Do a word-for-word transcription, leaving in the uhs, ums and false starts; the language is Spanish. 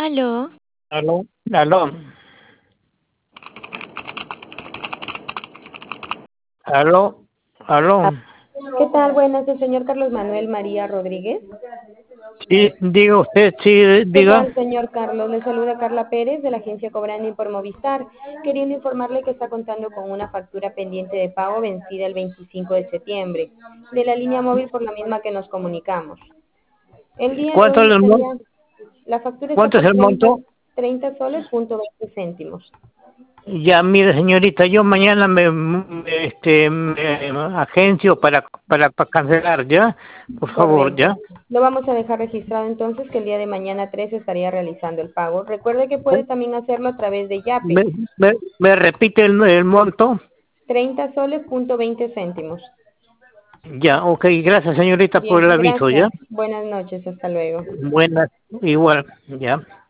Aló. Aló, aló. Aló, aló. ¿Qué tal? Buenas, el señor Carlos Manuel María Rodríguez. Sí, diga usted, sí, ¿Qué diga. tal, señor Carlos? Le saluda Carla Pérez de la agencia Cobrani por Movistar, queriendo informarle que está contando con una factura pendiente de pago vencida el veinticinco de septiembre, de la línea móvil por la misma que nos comunicamos. El día de ¿Cuánto es hoy el monto? estaría, la factura está ¿Cuánto es por el treinta, monto? treinta soles punto veinte céntimos. Ya, mire, señorita, yo mañana me, me- este, me agencio para, para, para cancelar, ¿ya? Por favor, ¿ya? Correcto. Lo vamos a dejar registrado entonces que el día de mañana tres estaría realizando el pago. Recuerde que puede también hacerlo a través de ¿Me, Yape. me, me repite el, el monto? treinta soles punto veinte céntimos. Ya, ok, gracias, señorita, por Bien, el aviso, ¿ya? gracias. Buenas noches, hasta luego. Buenas, igual, ¿ya?